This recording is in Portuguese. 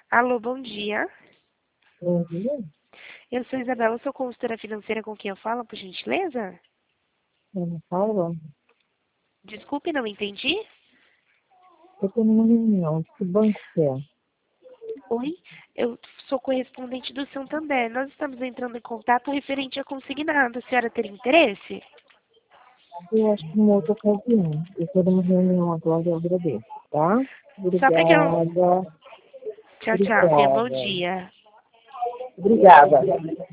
Alô, bom dia. Bom dia. Eu sou Isabela, sou consultora financeira com quem eu falo, por gentileza? Ana Paula, Desculpe, não entendi. eu estou numa reunião. De que banco que é? Oi, eu sou correspondente do Santander. Nós estamos entrando em contato referente a consignado. A senhora teria interesse? Eu acho que numa outra ocasião. Eu estou numa reunião agora e eu agradeço, tá? Só para que eu não... Obrigada. Tchau, tchau. Tenha bom Obrigada. dia. Obrigada.